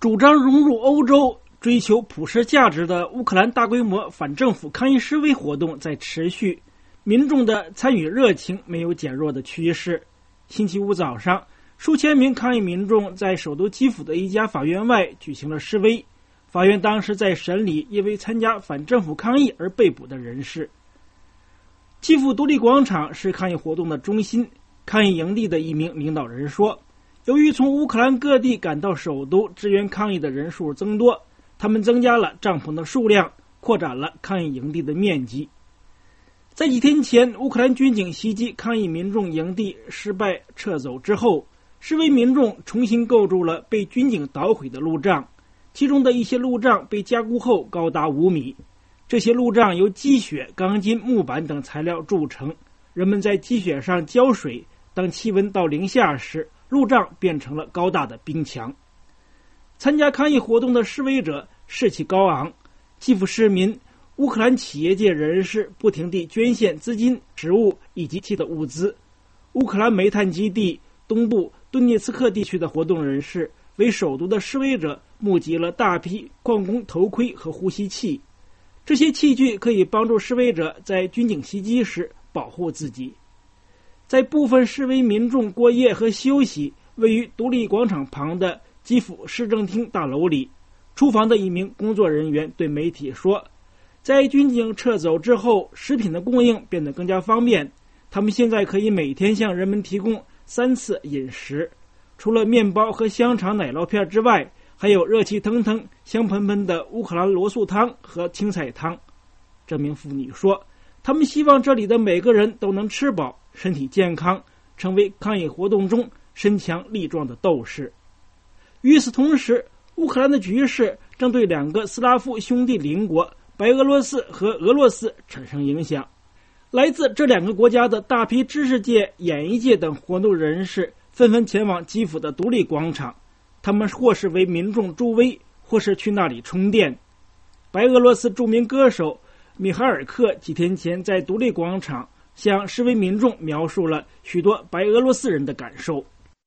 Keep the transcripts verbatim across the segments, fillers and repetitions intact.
主张融入欧洲、追求普世价值的乌克兰大规模反政府抗议示威活动在持续，民众的参与热情没有减弱的趋势。星期五早上，数千名抗议民众在首都基辅的一家法院外举行了示威，法院当时在审理因为参加反政府抗议而被捕的人士。基辅独立广场是抗议活动的中心，抗议营地的一名领导人说，由于从乌克兰各地赶到首都支援抗议的人数增多，他们增加了帐篷的数量，扩展了抗议营地的面积。在几天前，乌克兰军警袭击抗议民众营地失败撤走之后，示威民众重新构筑了被军警捣毁的路障，其中的一些路障被加固后高达五米。这些路障由积雪、钢筋、木板等材料铸成，人们在积雪上浇水，当气温到零下时，路障变成了高大的冰墙。参加抗议活动的示威者士气高昂，基辅市民、乌克兰企业界人士不停地捐献资金、食物以及其他物资。乌克兰煤炭基地东部顿涅茨克地区的活动人士为首都的示威者募集了大批矿工头盔和呼吸器，这些器具可以帮助示威者在军警袭击时保护自己。在部分示威民众过夜和休息位于独立广场旁的基辅市政厅大楼里，厨房的一名工作人员对媒体说，在军警撤走之后，食品的供应变得更加方便，他们现在可以每天向人们提供三次饮食，除了面包和香肠奶酪片之外，还有热气腾腾、香喷喷的乌克兰罗素汤和青菜汤。这名妇女说，他们希望这里的每个人都能吃饱，身体健康，成为抗议活动中身强力壮的斗士。与此同时，乌克兰的局势正对两个斯拉夫兄弟邻国白俄罗斯和俄罗斯产生影响。来自这两个国家的大批知识界、演艺界等活动人士纷纷前往基辅的独立广场，他们或是为民众助威，或是去那里充电。白俄罗斯著名歌手米哈尔克几天前在独立广场向示威民众描述了许多白俄罗斯人的感受。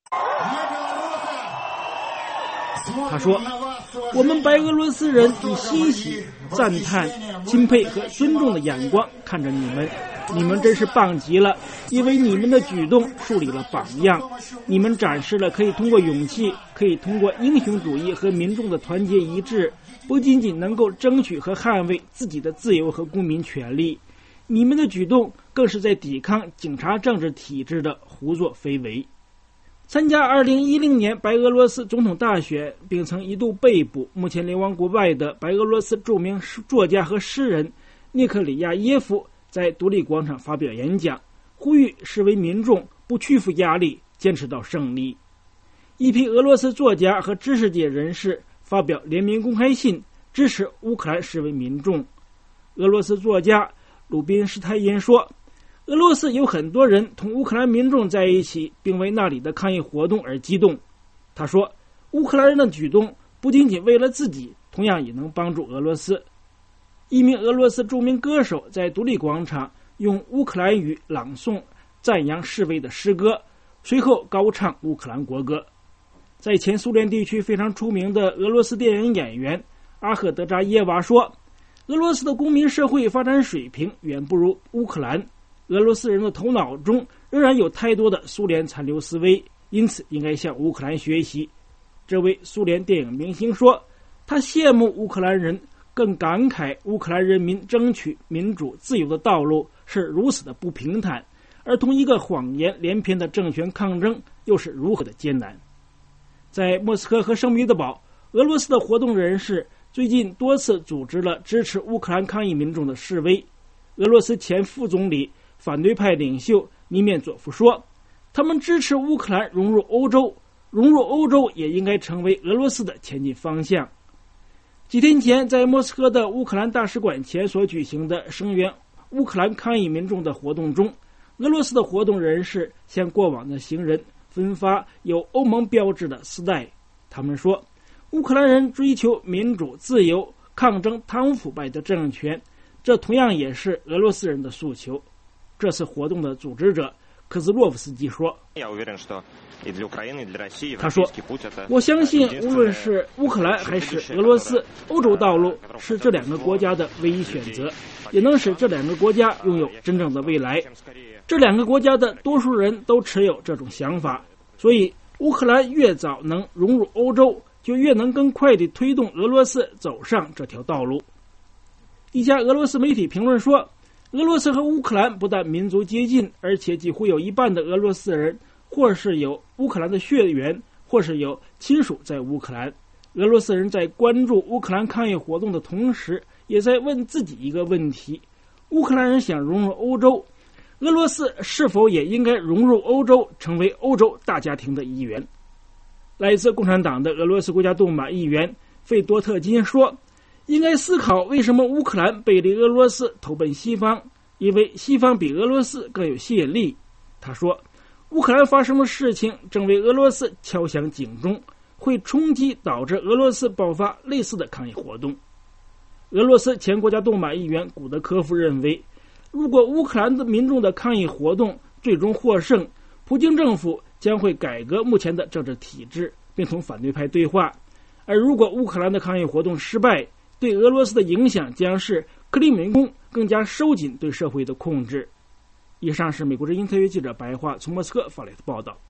他说，我们白俄罗斯人以欣喜、赞叹、钦佩和尊重的眼光看着你们，你们真是棒极了，因为你们的举动树立了榜样，你们展示了可以通过勇气，可以通过英雄主义和民众的团结一致，不仅仅能够争取和捍卫自己的自由和公民权利，你们的举动更是在抵抗警察政治体制的胡作非为。参加二零一零年白俄罗斯总统大选并曾一度被捕、目前流亡国外的白俄罗斯著名作家和诗人涅克里亚耶夫在独立广场发表演讲，呼吁示威民众不屈服压力，坚持到胜利。一批俄罗斯作家和知识界人士发表联名公开信，支持乌克兰示威民众。俄罗斯作家鲁宾施泰因说，俄罗斯有很多人同乌克兰民众在一起，并为那里的抗议活动而激动。他说，乌克兰人的举动不仅仅为了自己，同样也能帮助俄罗斯。一名俄罗斯著名歌手在独立广场用乌克兰语朗诵赞扬示威的诗歌，随后高唱乌克兰国歌。在前苏联地区非常出名的俄罗斯电影演员阿赫德扎耶娃说，俄罗斯的公民社会发展水平远不如乌克兰，俄罗斯人的头脑中仍然有太多的苏联残留思维，因此应该向乌克兰学习。这位苏联电影明星说，他羡慕乌克兰人，更感慨乌克兰人民争取民主自由的道路是如此的不平坦，而同一个谎言连篇的政权抗争又是如何的艰难。在莫斯科和圣彼得堡，俄罗斯的活动人士最近多次组织了支持乌克兰抗议民众的示威。俄罗斯前副总理、反对派领袖尼缅佐夫说，他们支持乌克兰融入欧洲，融入欧洲也应该成为俄罗斯的前进方向。几天前，在莫斯科的乌克兰大使馆前所举行的声援乌克兰抗议民众的活动中，俄罗斯的活动人士向过往的行人分发有欧盟标志的丝带。他们说，乌克兰人追求民主自由，抗争贪污腐败的政权，这同样也是俄罗斯人的诉求。这次活动的组织者科兹洛夫斯基说。他说，我相信无论是乌克兰还是俄罗斯，欧洲道路是这两个国家的唯一选择，也能使这两个国家拥有真正的未来。这两个国家的多数人都持有这种想法，所以乌克兰越早能融入欧洲，就越能更快地推动俄罗斯走上这条道路。一家俄罗斯媒体评论说，俄罗斯和乌克兰不但民族接近，而且几乎有一半的俄罗斯人或是有乌克兰的血缘，或是有亲属在乌克兰。俄罗斯人在关注乌克兰抗议活动的同时，也在问自己一个问题：乌克兰人想融入欧洲，俄罗斯是否也应该融入欧洲，成为欧洲大家庭的一员？来自共产党的俄罗斯国家杜马议员费多特金说，应该思考为什么乌克兰背离俄罗斯投奔西方，因为西方比俄罗斯更有吸引力。他说，乌克兰发生的事情正为俄罗斯敲响警钟，会冲击导致俄罗斯爆发类似的抗议活动。俄罗斯前国家杜马议员古德科夫认为，如果乌克兰的民众的抗议活动最终获胜，普京政府将会改革目前的政治体制，并同反对派对话。而如果乌克兰的抗议活动失败，对俄罗斯的影响将是克里姆林宫更加收紧对社会的控制。以上是美国之音特约记者白桦从莫斯科发来的报道。